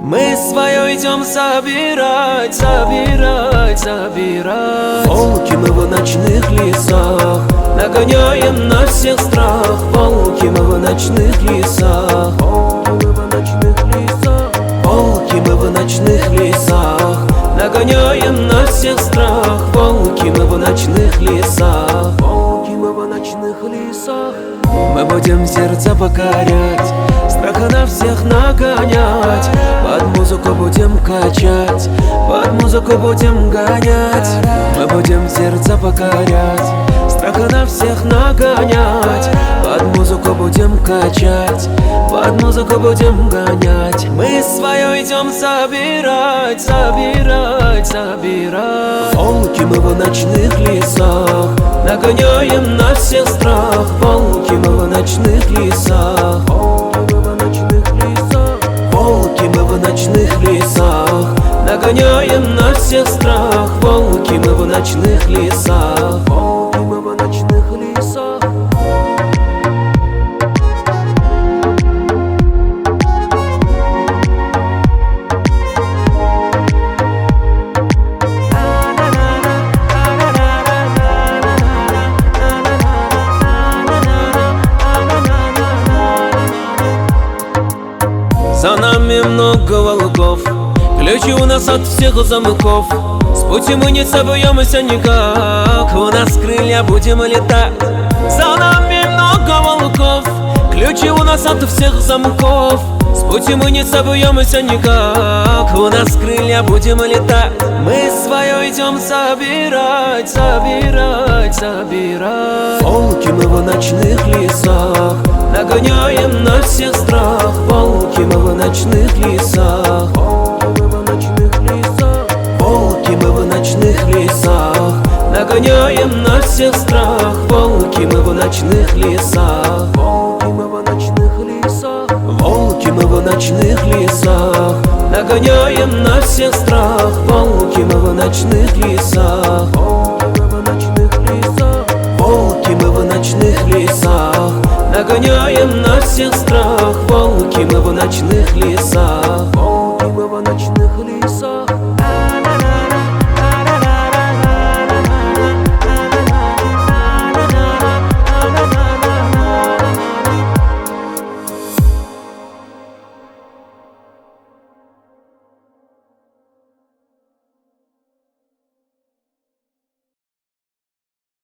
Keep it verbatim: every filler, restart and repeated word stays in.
Мы свое идем собирать, собирать, собирать. Волки мы в ночных лесах, нагоняем на всех страх. Волки мы в ночных лесах, волки мы в ночных лесах, волки мы в ночных лесах, нагоняем на всех страх. Волки мы в ночных лесах, волки мы в ночных лесах. Мы будем сердце покорять, страха на всех нагонять. под музыку будем качать, под музыку будем гонять. Мы будем сердце покорять, страха на всех нагонять. под музыку будем качать, под музыку будем гонять. Мы свое идем собирать, собирать, собирать. Волки мы в ночных лесах, нагоняем на всех страх. Волки мы в ночных лесах, волки мы в ночных лесах, волки мы в ночных лесах, нагоняем на всех страх. Волки мы в ночных лесах, волки мы в ночных лесах. За нами много волков, ключи у нас от всех замков. С пути мы не собьемся никак, у нас крылья, будем летать. За нами много волков, ключи у нас от всех замков. С пути мы не собьемся никак, у нас крылья, будем летать. Мы свое идем собирать, собирать, собирать. волки мы в ночных лесах, нагоняем на всех страх. волки мы в ночных лесах, волки мы в ночных лесах, волки мы в ночных лесах, нагоняем на всех страх. волки мы в ночных лесах, волки мы в ночных лесах, волки мы в ночных лесах, нагоняем на всех страх. волки мы в ночных лесах, волки мы в ночных лесах, волки мы в ночных лесах, нагоняем на всех страх. волки мы в ночных лесах, волки мы в ночных